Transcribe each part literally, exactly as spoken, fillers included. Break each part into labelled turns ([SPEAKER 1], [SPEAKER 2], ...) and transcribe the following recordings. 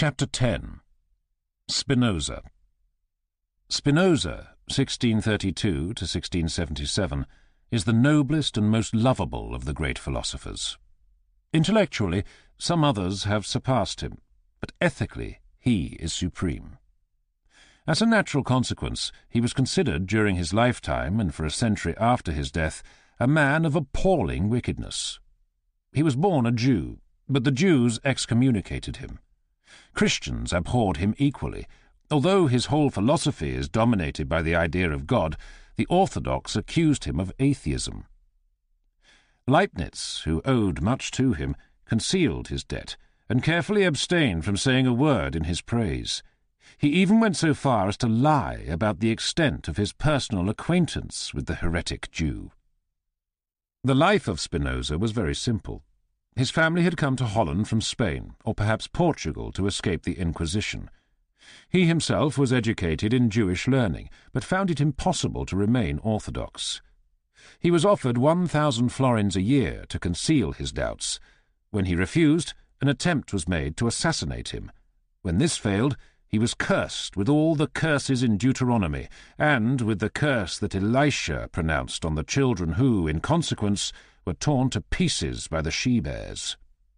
[SPEAKER 1] Chapter ten. Spinoza. Spinoza, sixteen thirty-two to sixteen seventy-seven, is the noblest and most lovable of the great philosophers. Intellectually, some others have surpassed him, but ethically he is supreme. As a natural consequence, he was considered during his lifetime and for a century after his death a man of appalling wickedness. He was born a Jew, but the Jews excommunicated him. Christians abhorred him equally. Although his whole philosophy is dominated by the idea of God, the Orthodox accused him of atheism. Leibniz, who owed much to him, concealed his debt and carefully abstained from saying a word in his praise. He even went so far as to lie about the extent of his personal acquaintance with the heretic Jew. The life of Spinoza was very simple. His family had come to Holland from Spain, or perhaps Portugal, to escape the Inquisition. He himself was educated in Jewish learning, but found it impossible to remain orthodox. He was offered one thousand florins a year to conceal his doubts. When he refused, an attempt was made to assassinate him. When this failed, he was cursed with all the curses in Deuteronomy, and with the curse that Elisha pronounced on the children who, in consequence, were torn to pieces by the she-bears.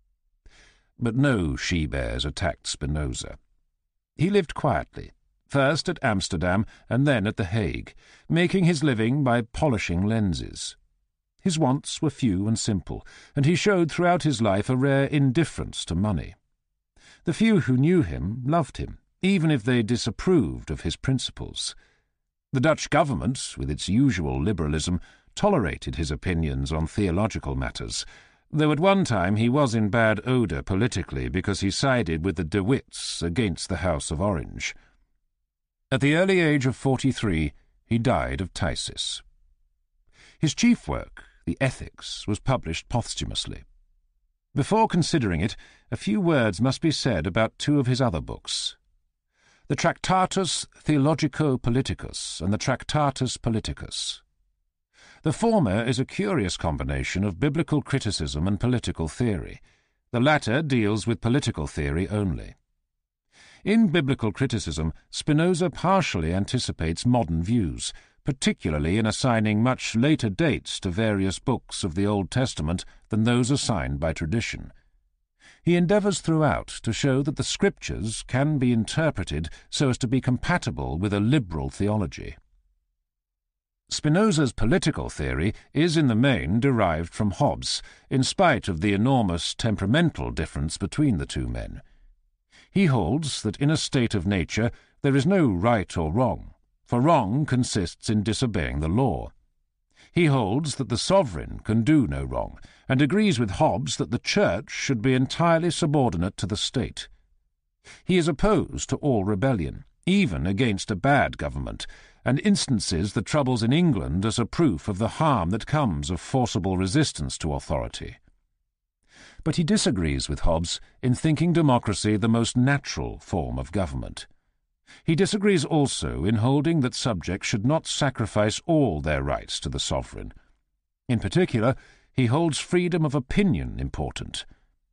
[SPEAKER 1] But no she-bears attacked Spinoza. He lived quietly, first at Amsterdam and then at The Hague, making his living by polishing lenses. His wants were few and simple, and he showed throughout his life a rare indifference to money. The few who knew him loved him, even if they disapproved of his principles. The Dutch government, with its usual liberalism, tolerated his opinions on theological matters, though at one time he was in bad odour politically because he sided with the De Witts against the House of Orange. At the early age of forty-three, he died of phthisis. His chief work, The Ethics, was published posthumously. Before considering it, a few words must be said about two of his other books, the Tractatus Theologico-Politicus and the Tractatus Politicus. The former is a curious combination of biblical criticism and political theory. The latter deals with political theory only. In biblical criticism, Spinoza partially anticipates modern views, particularly in assigning much later dates to various books of the Old Testament than those assigned by tradition. He endeavours throughout to show that the Scriptures can be interpreted so as to be compatible with a liberal theology. Spinoza's political theory is in the main derived from Hobbes, in spite of the enormous temperamental difference between the two men. He holds that in a state of nature there is no right or wrong, for wrong consists in disobeying the law. He holds that the sovereign can do no wrong, and agrees with Hobbes that the Church should be entirely subordinate to the state. He is opposed to all rebellion, even against a bad government, and instances the troubles in England as a proof of the harm that comes of forcible resistance to authority. But he disagrees with Hobbes in thinking democracy the most natural form of government. He disagrees also in holding that subjects should not sacrifice all their rights to the sovereign. In particular, he holds freedom of opinion important.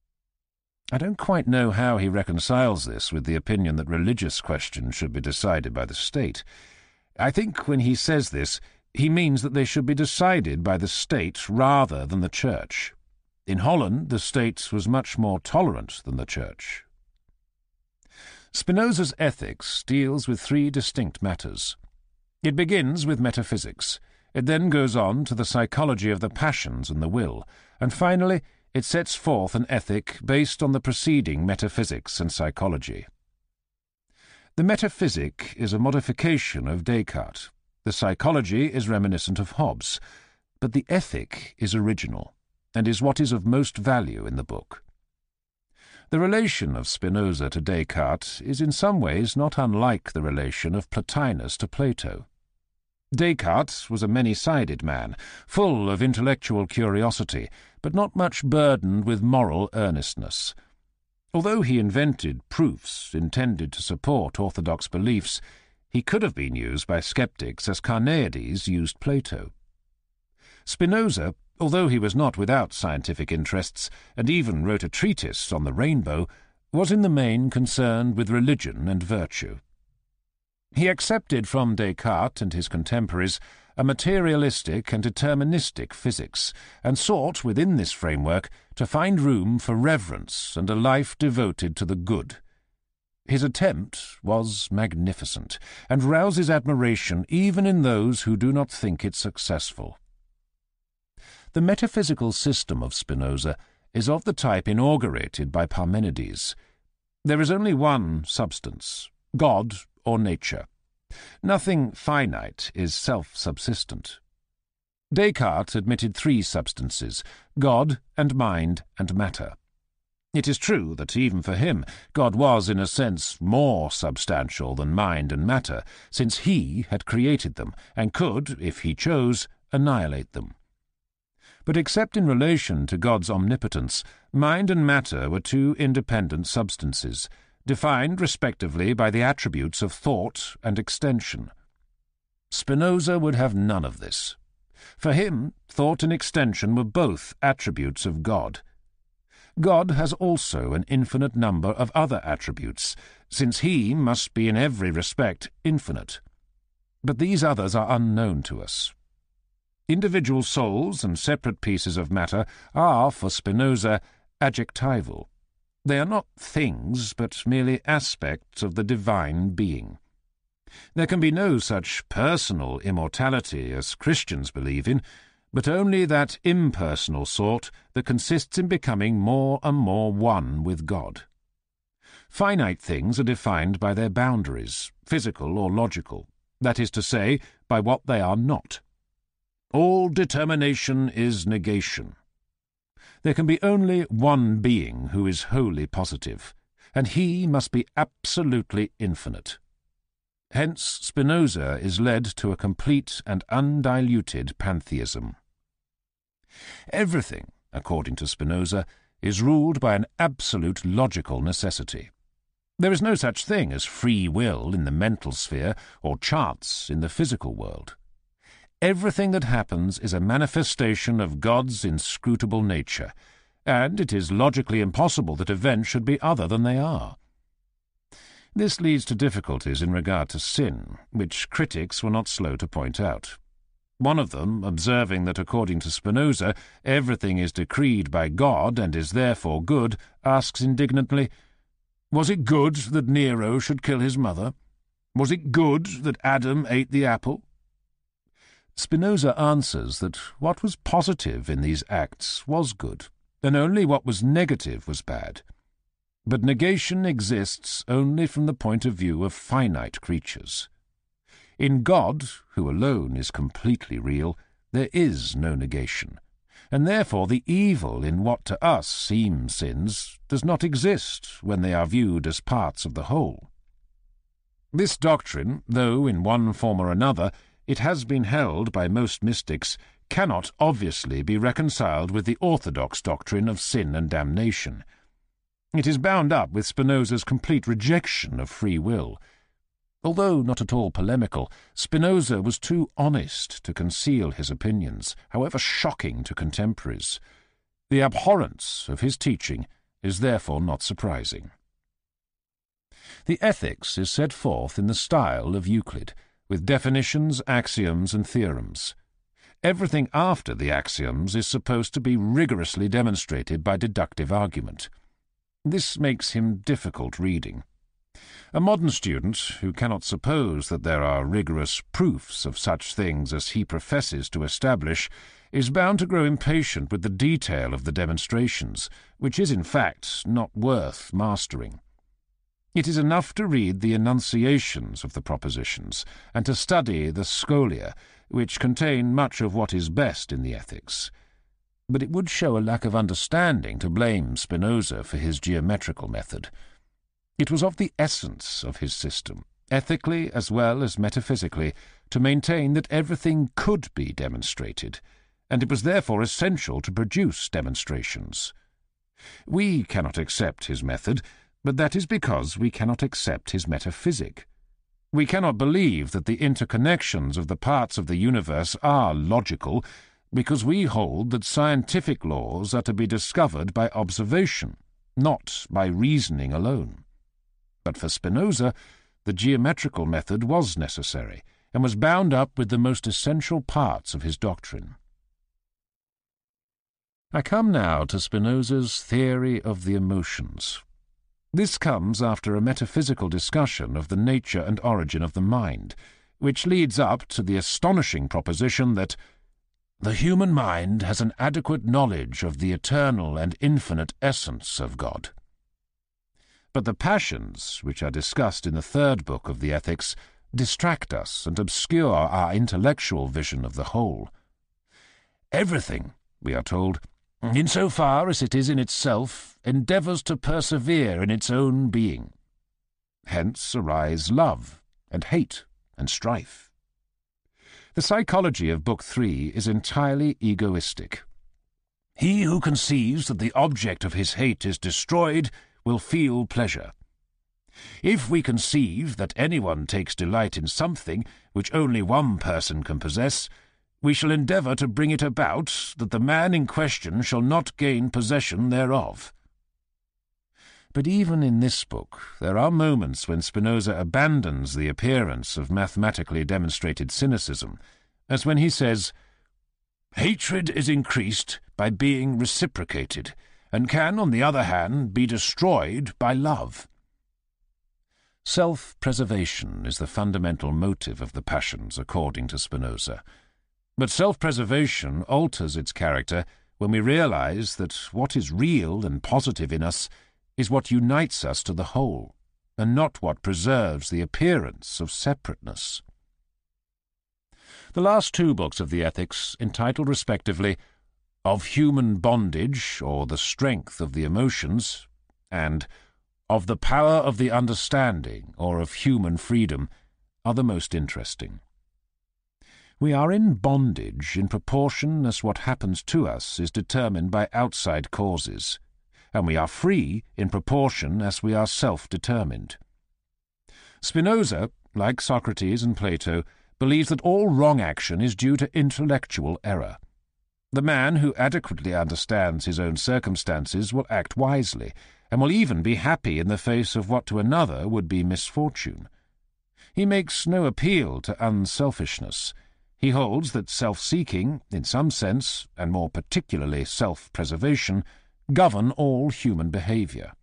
[SPEAKER 1] I don't quite know how he reconciles this with the opinion that religious questions should be decided by the state. I think when he says this, he means that they should be decided by the state rather than the Church. In Holland, the state was much more tolerant than the Church. Spinoza's Ethics deals with three distinct matters. It begins with metaphysics. It then goes on to the psychology of the passions and the will, and finally it sets forth an ethic based on the preceding metaphysics and psychology. The metaphysic is a modification of Descartes. The psychology is reminiscent of Hobbes, but the ethic is original, and is what is of most value in the book. The relation of Spinoza to Descartes is in some ways not unlike the relation of Plotinus to Plato. Descartes was a many-sided man, full of intellectual curiosity, but not much burdened with moral earnestness. Although he invented proofs intended to support orthodox beliefs, he could have been used by skeptics as Carneades used Plato. Spinoza, although he was not without scientific interests, and even wrote a treatise on the rainbow, was in the main concerned with religion and virtue. He accepted from Descartes and his contemporaries a materialistic and deterministic physics, and sought within this framework to find room for reverence and a life devoted to the good. His attempt was magnificent, and rouses admiration even in those who do not think it successful. The metaphysical system of Spinoza is of the type inaugurated by Parmenides. There is only one substance, God or nature. Nothing finite is self-subsistent. Descartes admitted three substances, God and mind and matter. It is true that even for him, God was in a sense more substantial than mind and matter, since he had created them, and could, if he chose, annihilate them. But except in relation to God's omnipotence, mind and matter were two independent substances, defined respectively by the attributes of thought and extension. Spinoza would have none of this. For him, thought and extension were both attributes of God. God has also an infinite number of other attributes, since he must be in every respect infinite. But these others are unknown to us. Individual souls and separate pieces of matter are, for Spinoza, adjectival. They are not things, but merely aspects of the divine being. There can be no such personal immortality as Christians believe in, but only that impersonal sort that consists in becoming more and more one with God. Finite things are defined by their boundaries, physical or logical, that is to say, by what they are not. All determination is negation. There can be only one being who is wholly positive, and he must be absolutely infinite. Hence Spinoza is led to a complete and undiluted pantheism. Everything, according to Spinoza, is ruled by an absolute logical necessity. There is no such thing as free will in the mental sphere or chance in the physical world. Everything that happens is a manifestation of God's inscrutable nature, and it is logically impossible that events should be other than they are. This leads to difficulties in regard to sin, which critics were not slow to point out. One of them, observing that according to Spinoza everything is decreed by God and is therefore good, asks indignantly, "Was it good that Nero should kill his mother? Was it good that Adam ate the apple?" Spinoza answers that what was positive in these acts was good, and only what was negative was bad. But negation exists only from the point of view of finite creatures. In God, who alone is completely real, there is no negation, and therefore the evil in what to us seem sins does not exist when they are viewed as parts of the whole. This doctrine, though in one form or another it has been held by most mystics, cannot obviously be reconciled with the orthodox doctrine of sin and damnation. It is bound up with Spinoza's complete rejection of free will. Although not at all polemical, Spinoza was too honest to conceal his opinions, however shocking to contemporaries. The abhorrence of his teaching is therefore not surprising. The Ethics is set forth in the style of Euclid, with definitions, axioms, and theorems. Everything after the axioms is supposed to be rigorously demonstrated by deductive argument. This makes him difficult reading. A modern student, who cannot suppose that there are rigorous proofs of such things as he professes to establish, is bound to grow impatient with the detail of the demonstrations, which is in fact not worth mastering. It is enough to read the enunciations of the propositions, and to study the scholia, which contain much of what is best in the ethics. But it would show a lack of understanding to blame Spinoza for his geometrical method. It was of the essence of his system, ethically as well as metaphysically, to maintain that everything could be demonstrated, and it was therefore essential to produce demonstrations. We cannot accept his method, but that is because we cannot accept his metaphysic. We cannot believe that the interconnections of the parts of the universe are logical, because we hold that scientific laws are to be discovered by observation, not by reasoning alone. But for Spinoza, the geometrical method was necessary, and was bound up with the most essential parts of his doctrine. I come now to Spinoza's theory of the emotions. This comes after a metaphysical discussion of the nature and origin of the mind, which leads up to the astonishing proposition that the human mind has an adequate knowledge of the eternal and infinite essence of God. But the passions, which are discussed in the third book of the Ethics, distract us and obscure our intellectual vision of the whole. Everything, we are told, in so far as it is in itself, endeavours to persevere in its own being. Hence arise love and hate and strife. The psychology of Book Three is entirely egoistic. He who conceives that the object of his hate is destroyed will feel pleasure. If we conceive that anyone takes delight in something which only one person can possess, we shall endeavour to bring it about that the man in question shall not gain possession thereof. But even in this book there are moments when Spinoza abandons the appearance of mathematically demonstrated cynicism, as when he says, "Hatred is increased by being reciprocated, and can, on the other hand, be destroyed by love." Self-preservation is the fundamental motive of the passions, according to Spinoza. But self-preservation alters its character when we realize that what is real and positive in us is what unites us to the whole, and not what preserves the appearance of separateness. The last two books of the Ethics, entitled respectively Of Human Bondage, or the Strength of the Emotions, and Of the Power of the Understanding, or of Human Freedom, are the most interesting. We are in bondage in proportion as what happens to us is determined by outside causes, and we are free in proportion as we are self-determined. Spinoza, like Socrates and Plato, believes that all wrong action is due to intellectual error. The man who adequately understands his own circumstances will act wisely, and will even be happy in the face of what to another would be misfortune. He makes no appeal to unselfishness. He holds that self-seeking, in some sense, and more particularly self-preservation, govern all human behaviour.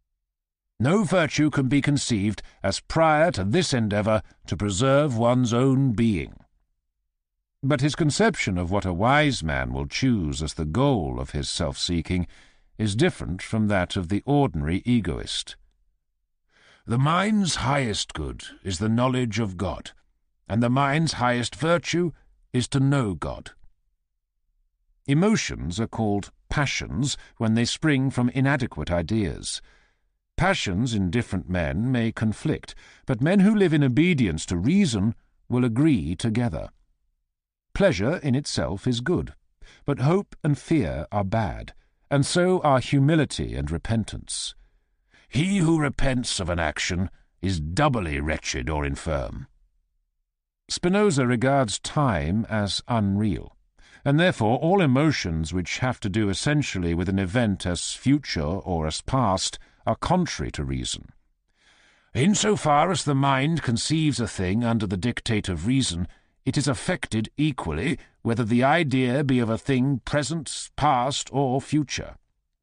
[SPEAKER 1] No virtue can be conceived as prior to this endeavour to preserve one's own being. But his conception of what a wise man will choose as the goal of his self-seeking is different from that of the ordinary egoist. The mind's highest good is the knowledge of God, and the mind's highest virtue is to know God. Emotions are called passions when they spring from inadequate ideas. Passions in different men may conflict, but men who live in obedience to reason will agree together. Pleasure in itself is good, but hope and fear are bad, and so are humility and repentance. He who repents of an action is doubly wretched or infirm. Spinoza regards time as unreal, and therefore all emotions which have to do essentially with an event as future or as past are contrary to reason. In so far as the mind conceives a thing under the dictate of reason, it is affected equally, whether the idea be of a thing present, past, or future.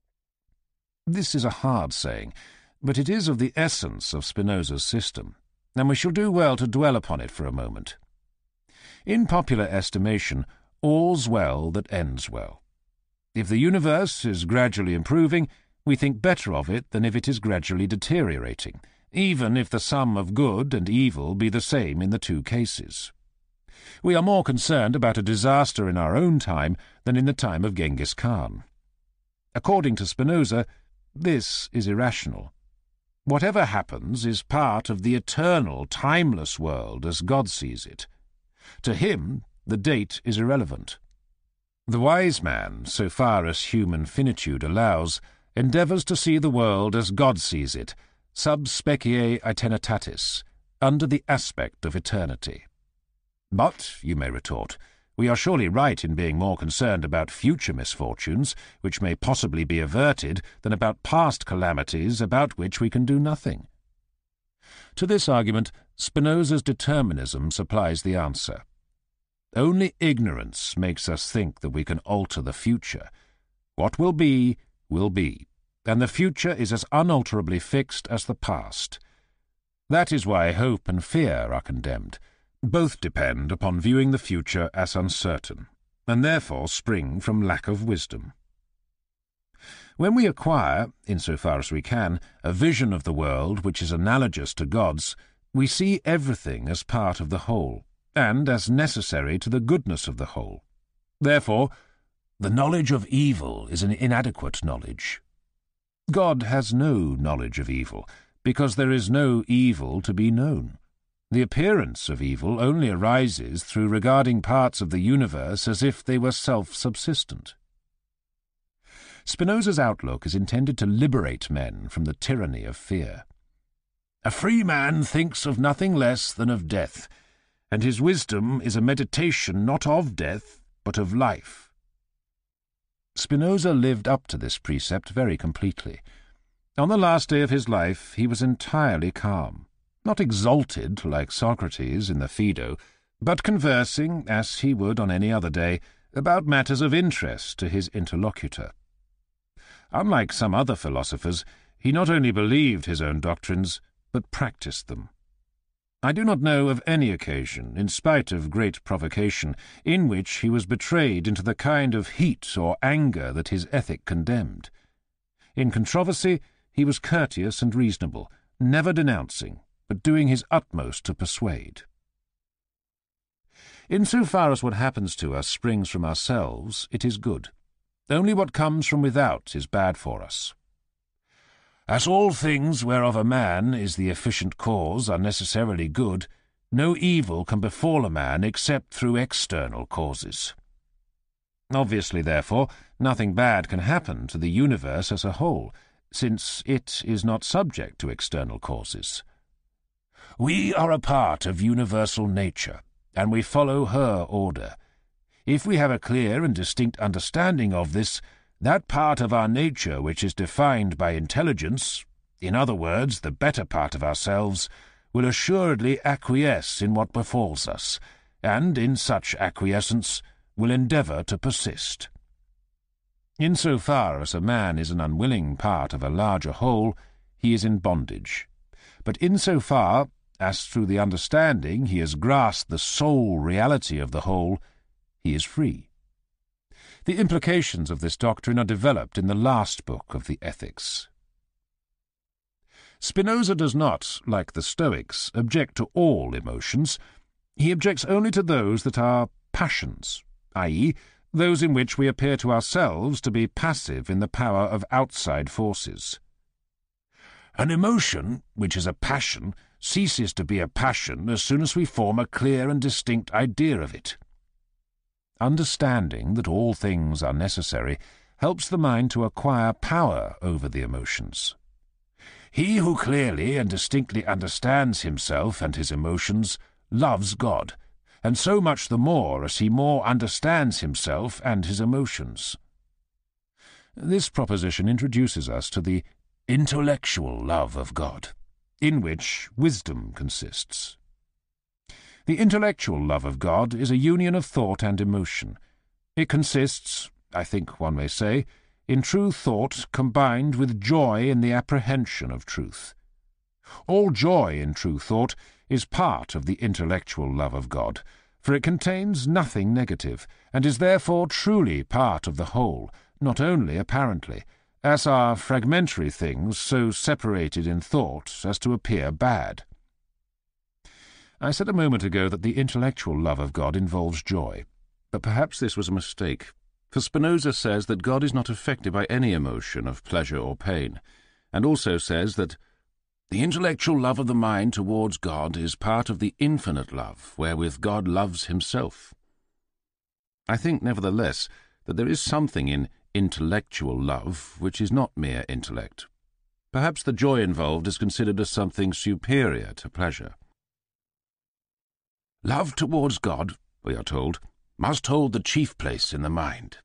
[SPEAKER 1] This is a hard saying, but it is of the essence of Spinoza's system, and we shall do well to dwell upon it for a moment. In popular estimation, all's well that ends well. If the universe is gradually improving, we think better of it than if it is gradually deteriorating, even if the sum of good and evil be the same in the two cases. We are more concerned about a disaster in our own time than in the time of Genghis Khan. According to Spinoza, this is irrational. Whatever happens is part of the eternal, timeless world as God sees it. To him, the date is irrelevant. The wise man, so far as human finitude allows, endeavours to see the world as God sees it, sub specie aeternitatis, under the aspect of eternity. But, you may retort, We are surely right in being more concerned about future misfortunes, which may possibly be averted, than about past calamities about which we can do nothing. To this argument, Spinoza's determinism supplies the answer. Only ignorance makes us think that we can alter the future. What will be, will be, and the future is as unalterably fixed as the past. That is why hope and fear are condemned. Both depend upon viewing the future as uncertain, and therefore spring from lack of wisdom. When we acquire, insofar as we can, a vision of the world which is analogous to God's, we see everything as part of the whole, and as necessary to the goodness of the whole. Therefore, the knowledge of evil is an inadequate knowledge. God has no knowledge of evil, because there is no evil to be known. The appearance of evil only arises through regarding parts of the universe as if they were self-subsistent. Spinoza's outlook is intended to liberate men from the tyranny of fear. A free man thinks of nothing less than of death, and his wisdom is a meditation not of death, but of life. Spinoza lived up to this precept very completely. On the last day of his life he was entirely calm, not exalted like Socrates in the Phaedo, but conversing, as he would on any other day, about matters of interest to his interlocutor. Unlike some other philosophers, he not only believed his own doctrines, but practiced them. I do not know of any occasion, in spite of great provocation, in which he was betrayed into the kind of heat or anger that his ethic condemned. In controversy he was courteous and reasonable, never denouncing, but doing his utmost to persuade. In so far as what happens to us springs from ourselves, it is good. Only what comes from without is bad for us. As all things whereof a man is the efficient cause are necessarily good, no evil can befall a man except through external causes. Obviously, therefore, nothing bad can happen to the universe as a whole, since it is not subject to external causes. We are a part of universal nature, and we follow her order. If we have a clear and distinct understanding of this, that part of our nature which is defined by intelligence, in other words, the better part of ourselves, will assuredly acquiesce in what befalls us, and in such acquiescence will endeavour to persist. In so far as a man is an unwilling part of a larger whole, he is in bondage. But in so far as through the understanding he has grasped the sole reality of the whole, he is free. The implications of this doctrine are developed in the last book of the Ethics. Spinoza does not, like the Stoics, object to all emotions. He objects only to those that are passions, that is, those in which we appear to ourselves to be passive in the power of outside forces. An emotion, which is a passion, ceases to be a passion as soon as we form a clear and distinct idea of it. Understanding that all things are necessary helps the mind to acquire power over the emotions. He who clearly and distinctly understands himself and his emotions loves God, and so much the more as he more understands himself and his emotions. This proposition introduces us to the intellectual love of God, in which wisdom consists. The intellectual love of God is a union of thought and emotion. It consists, I think one may say, in true thought combined with joy in the apprehension of truth. All joy in true thought is part of the intellectual love of God, for it contains nothing negative, and is therefore truly part of the whole, not only apparently, as are fragmentary things so separated in thought as to appear bad. I said a moment ago that the intellectual love of God involves joy, but perhaps this was a mistake, for Spinoza says that God is not affected by any emotion of pleasure or pain, and also says that the intellectual love of the mind towards God is part of the infinite love wherewith God loves himself. I think, nevertheless, that there is something in intellectual love which is not mere intellect. Perhaps the joy involved is considered as something superior to pleasure. Love towards God, we are told, must hold the chief place in the mind.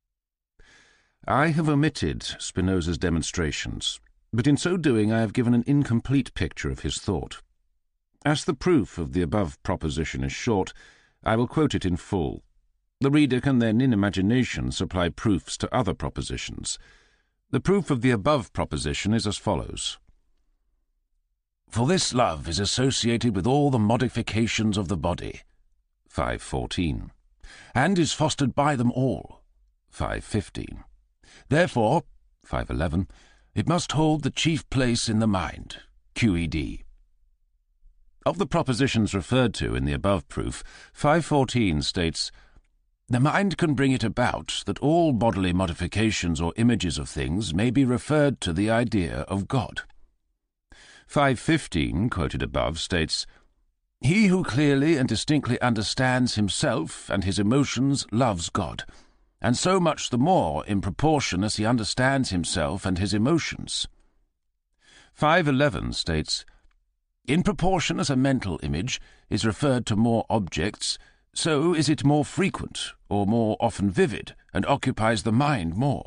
[SPEAKER 1] I have omitted Spinoza's demonstrations, but in so doing I have given an incomplete picture of his thought. As the proof of the above proposition is short, I will quote it in full. The reader can then in imagination supply proofs to other propositions. The proof of the above proposition is as follows. For this love is associated with all the modifications of the body, five fourteen, and is fostered by them all, five fifteen. Therefore, five eleven, it must hold the chief place in the mind, Q E D. Of the propositions referred to in the above proof, five fourteen states, the mind can bring it about that all bodily modifications or images of things may be referred to the idea of God. five fifteen, quoted above, states, he who clearly and distinctly understands himself and his emotions loves God, and so much the more in proportion as he understands himself and his emotions. five eleven states, in proportion as a mental image is referred to more objects, so is it more frequent or more often vivid and occupies the mind more.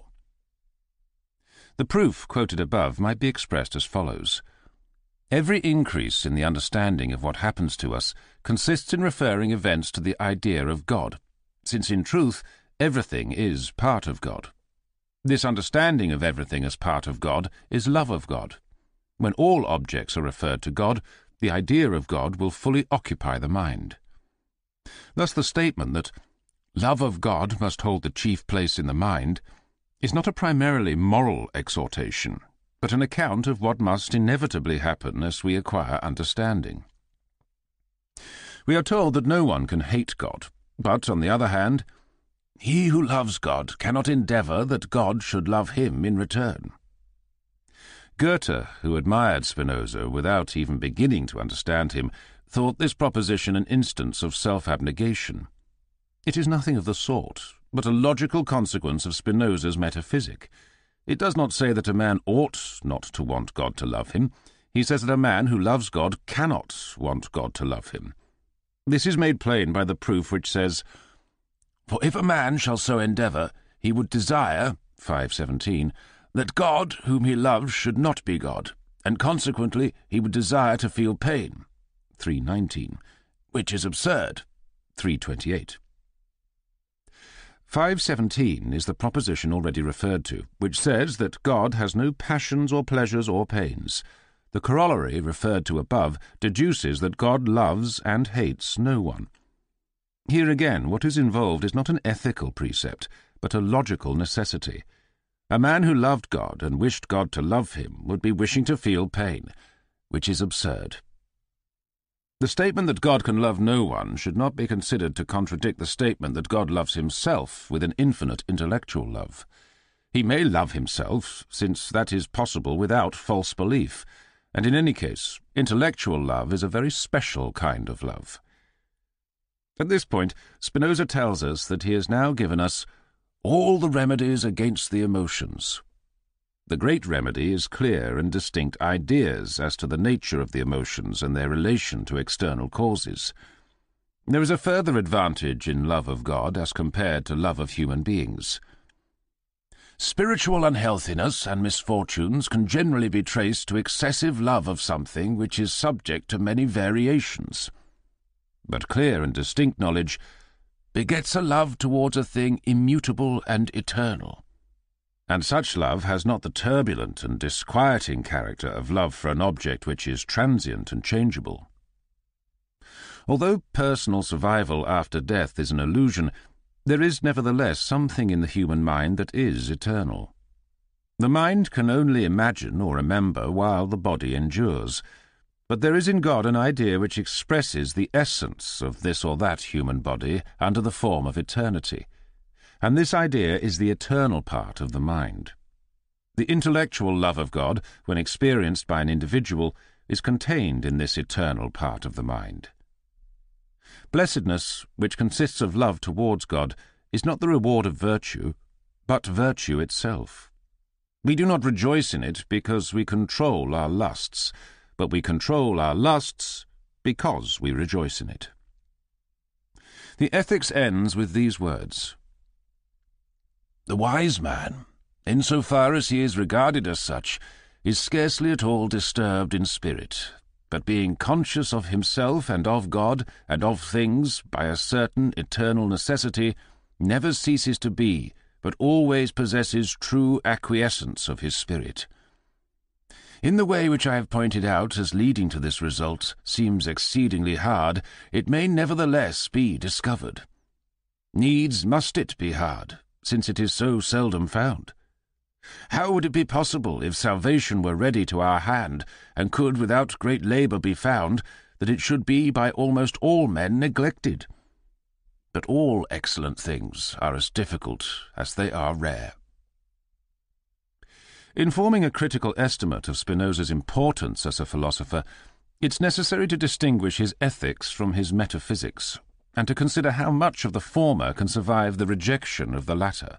[SPEAKER 1] The proof quoted above might be expressed as follows. Every increase in the understanding of what happens to us consists in referring events to the idea of God, since in truth everything is part of God. This understanding of everything as part of God is love of God. When all objects are referred to God, the idea of God will fully occupy the mind. Thus the statement that love of God must hold the chief place in the mind is not a primarily moral exhortation, but an account of what must inevitably happen as we acquire understanding. We are told that no one can hate God, but, on the other hand, he who loves God cannot endeavour that God should love him in return. Goethe, who admired Spinoza without even beginning to understand him, thought this proposition an instance of self-abnegation. It is nothing of the sort, but a logical consequence of Spinoza's metaphysic. It does not say that a man ought not to want God to love him. He says that a man who loves God cannot want God to love him. This is made plain by the proof which says, for if a man shall so endeavour, he would desire, five seventeen, that God whom he loves should not be God, and consequently he would desire to feel pain, three nineteen, which is absurd, three twenty-eight. five seventeen is the proposition already referred to, which says that God has no passions or pleasures or pains. The corollary referred to above deduces that God loves and hates no one. Here again, what is involved is not an ethical precept, but a logical necessity. A man who loved God and wished God to love him would be wishing to feel pain, which is absurd. The statement that God can love no one should not be considered to contradict the statement that God loves himself with an infinite intellectual love. He may love himself, since that is possible without false belief, and in any case, intellectual love is a very special kind of love. At this point, Spinoza tells us that he has now given us all the remedies against the emotions. The great remedy is clear and distinct ideas as to the nature of the emotions and their relation to external causes. There is a further advantage in love of God as compared to love of human beings. Spiritual unhealthiness and misfortunes can generally be traced to excessive love of something which is subject to many variations. But clear and distinct knowledge begets a love towards a thing immutable and eternal. And such love has not the turbulent and disquieting character of love for an object which is transient and changeable. Although personal survival after death is an illusion, there is nevertheless something in the human mind that is eternal. The mind can only imagine or remember while the body endures, but there is in God an idea which expresses the essence of this or that human body under the form of eternity, and this idea is the eternal part of the mind. The intellectual love of God, when experienced by an individual, is contained in this eternal part of the mind. Blessedness, which consists of love towards God, is not the reward of virtue, but virtue itself. We do not rejoice in it because we control our lusts, but we control our lusts because we rejoice in it. The Ethics ends with these words: "The wise man, in so far as he is regarded as such, is scarcely at all disturbed in spirit, but being conscious of himself and of God and of things by a certain eternal necessity, never ceases to be, but always possesses true acquiescence of his spirit. In the way which I have pointed out as leading to this result seems exceedingly hard, it may nevertheless be discovered. Needs must it be hard, since it is so seldom found. How would it be possible, if salvation were ready to our hand, and could without great labour be found, that it should be by almost all men neglected? But all excellent things are as difficult as they are rare." In forming a critical estimate of Spinoza's importance as a philosopher, it's necessary to distinguish his ethics from his metaphysics, and to consider how much of the former can survive the rejection of the latter.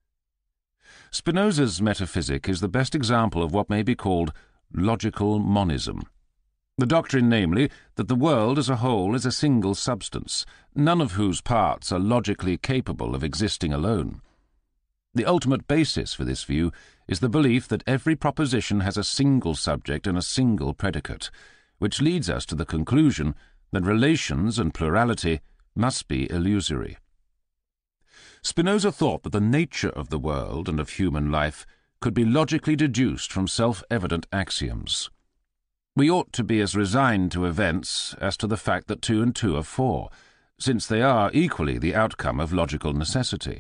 [SPEAKER 1] Spinoza's metaphysic is the best example of what may be called logical monism. The doctrine, namely, that the world as a whole is a single substance, none of whose parts are logically capable of existing alone. The ultimate basis for this view is the belief that every proposition has a single subject and a single predicate, which leads us to the conclusion that relations and plurality must be illusory. Spinoza thought that the nature of the world and of human life could be logically deduced from self-evident axioms. We ought to be as resigned to events as to the fact that two and two are four, since they are equally the outcome of logical necessity.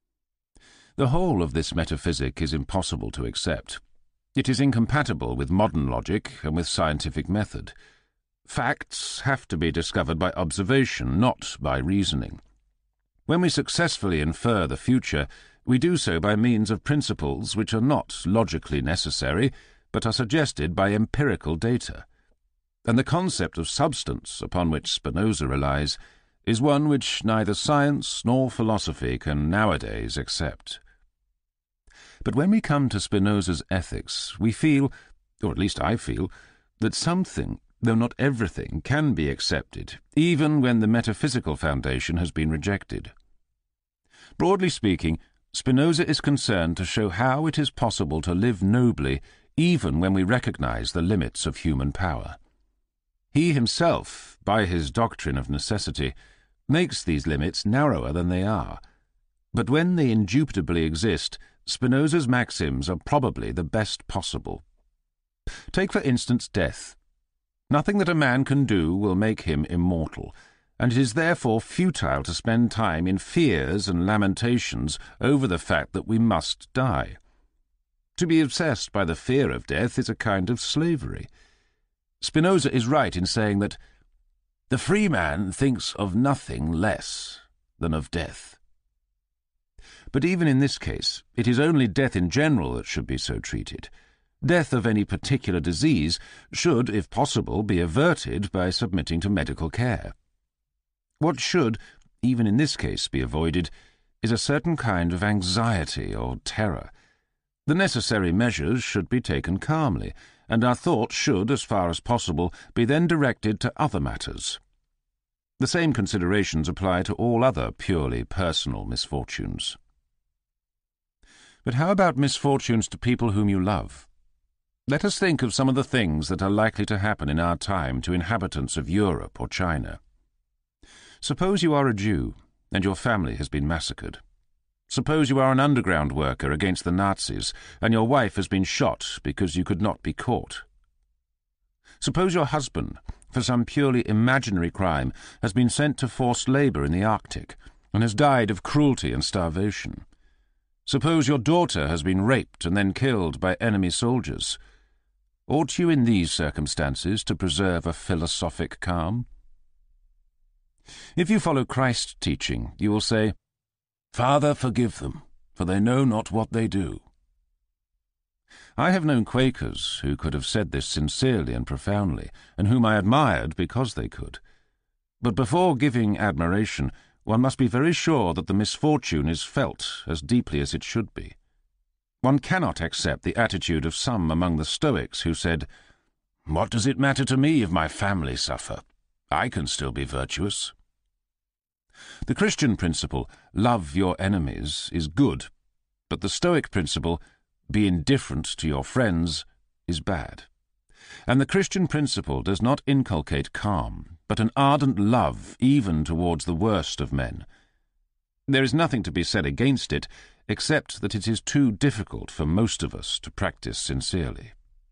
[SPEAKER 1] The whole of this metaphysic is impossible to accept. It is incompatible with modern logic and with scientific method. Facts have to be discovered by observation, not by reasoning. When we successfully infer the future, we do so by means of principles which are not logically necessary, but are suggested by empirical data. And the concept of substance upon which Spinoza relies is one which neither science nor philosophy can nowadays accept. But when we come to Spinoza's ethics, we feel, or at least I feel, that something, though not everything, can be accepted, even when the metaphysical foundation has been rejected. Broadly speaking, Spinoza is concerned to show how it is possible to live nobly even when we recognize the limits of human power. He himself, by his doctrine of necessity, makes these limits narrower than they are. But when they indubitably exist, Spinoza's maxims are probably the best possible. Take, for instance, death. Nothing that a man can do will make him immortal, and it is therefore futile to spend time in fears and lamentations over the fact that we must die. To be obsessed by the fear of death is a kind of slavery. Spinoza is right in saying that the free man thinks of nothing less than of death. But even in this case, it is only death in general that should be so treated. Death of any particular disease should, if possible, be averted by submitting to medical care. What should, even in this case, be avoided is a certain kind of anxiety or terror. The necessary measures should be taken calmly, and our thought should, as far as possible, be then directed to other matters. The same considerations apply to all other purely personal misfortunes. But how about misfortunes to people whom you love? Let us think of some of the things that are likely to happen in our time to inhabitants of Europe or China. Suppose you are a Jew, and your family has been massacred. Suppose you are an underground worker against the Nazis, and your wife has been shot because you could not be caught. Suppose your husband, for some purely imaginary crime, has been sent to forced labour in the Arctic, and has died of cruelty and starvation. Suppose your daughter has been raped and then killed by enemy soldiers. Ought you in these circumstances to preserve a philosophic calm? If you follow Christ's teaching, you will say, "Father, forgive them, for they know not what they do." I have known Quakers who could have said this sincerely and profoundly, and whom I admired because they could. But before giving admiration, one must be very sure that the misfortune is felt as deeply as it should be. One cannot accept the attitude of some among the Stoics who said, "What does it matter to me if my family suffer? I can still be virtuous." The Christian principle, love your enemies, is good, but the Stoic principle, be indifferent to your friends, is bad. And the Christian principle does not inculcate calm, but an ardent love even towards the worst of men. There is nothing to be said against it, except that it is too difficult for most of us to practice sincerely.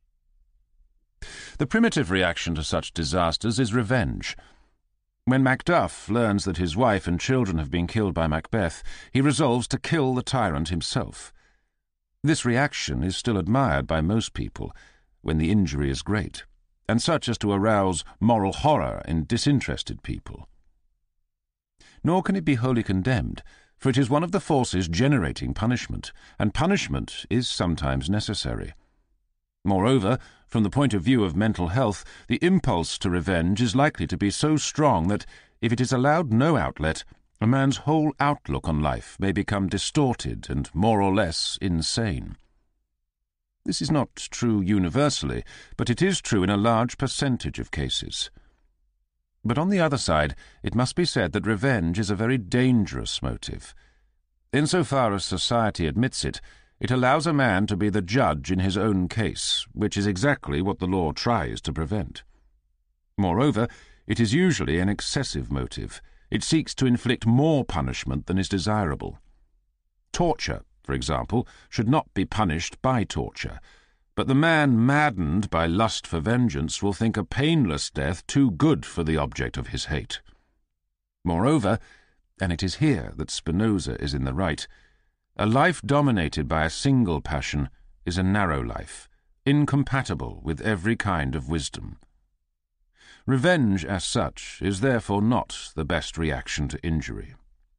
[SPEAKER 1] The primitive reaction to such disasters is revenge. When Macduff learns that his wife and children have been killed by Macbeth, he resolves to kill the tyrant himself. This reaction is still admired by most people when the injury is great, and such as to arouse moral horror in disinterested people. Nor can it be wholly condemned, for it is one of the forces generating punishment, and punishment is sometimes necessary. Moreover, from the point of view of mental health, the impulse to revenge is likely to be so strong that, if it is allowed no outlet, a man's whole outlook on life may become distorted and more or less insane. This is not true universally, but it is true in a large percentage of cases. But on the other side, it must be said that revenge is a very dangerous motive. Insofar as society admits it, it allows a man to be the judge in his own case, which is exactly what the law tries to prevent. Moreover, it is usually an excessive motive. It seeks to inflict more punishment than is desirable. Torture, for example, should not be punished by torture, but the man maddened by lust for vengeance will think a painless death too good for the object of his hate. Moreover, and it is here that Spinoza is in the right, a life dominated by a single passion is a narrow life, incompatible with every kind of wisdom. Revenge, as such, is therefore not the best reaction to injury.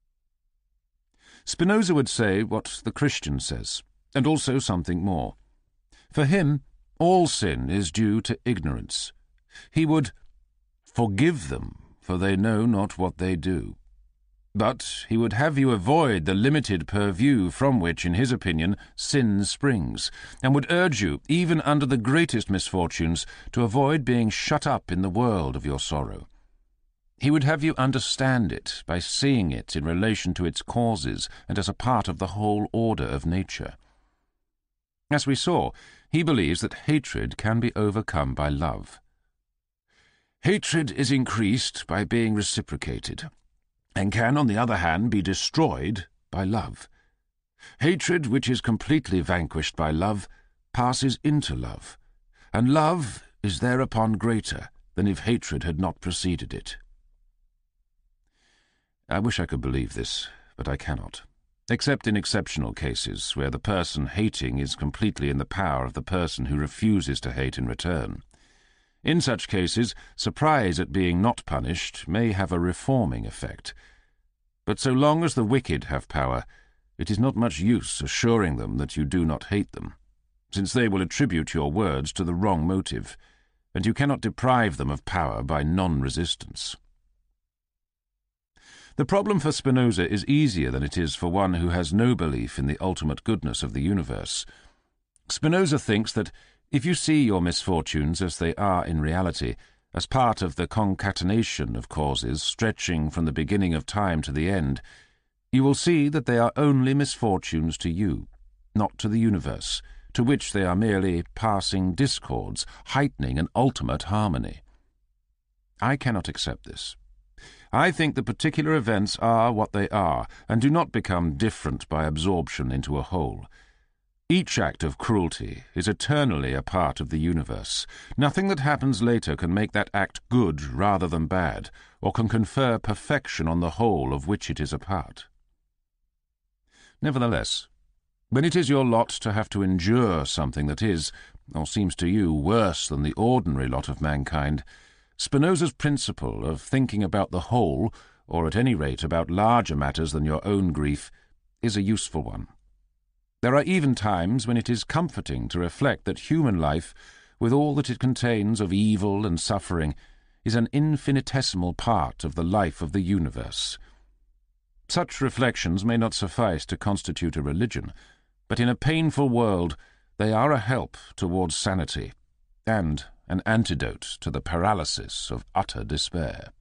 [SPEAKER 1] Spinoza would say what the Christian says, and also something more. For him, all sin is due to ignorance. He would forgive them, for they know not what they do. But he would have you avoid the limited purview from which, in his opinion, sin springs, and would urge you, even under the greatest misfortunes, to avoid being shut up in the world of your sorrow. He would have you understand it by seeing it in relation to its causes and as a part of the whole order of nature. As we saw, he believes that hatred can be overcome by love. Hatred is increased by being reciprocated, and can, on the other hand, be destroyed by love. Hatred, which is completely vanquished by love, passes into love, and love is thereupon greater than if hatred had not preceded it. I wish I could believe this, but I cannot, except in exceptional cases where the person hating is completely in the power of the person who refuses to hate in return. In such cases, surprise at being not punished may have a reforming effect. But so long as the wicked have power, it is not much use assuring them that you do not hate them, since they will attribute your words to the wrong motive, and you cannot deprive them of power by non-resistance. The problem for Spinoza is easier than it is for one who has no belief in the ultimate goodness of the universe. Spinoza thinks that if you see your misfortunes as they are in reality, as part of the concatenation of causes stretching from the beginning of time to the end, you will see that they are only misfortunes to you, not to the universe, to which they are merely passing discords, heightening an ultimate harmony. I cannot accept this. I think the particular events are what they are, and do not become different by absorption into a whole. Each act of cruelty is eternally a part of the universe. Nothing that happens later can make that act good rather than bad, or can confer perfection on the whole of which it is a part. Nevertheless, when it is your lot to have to endure something that is, or seems to you, worse than the ordinary lot of mankind, Spinoza's principle of thinking about the whole, or at any rate about larger matters than your own grief, is a useful one. There are even times when it is comforting to reflect that human life, with all that it contains of evil and suffering, is an infinitesimal part of the life of the universe. Such reflections may not suffice to constitute a religion, but in a painful world they are a help towards sanity, and an antidote to the paralysis of utter despair.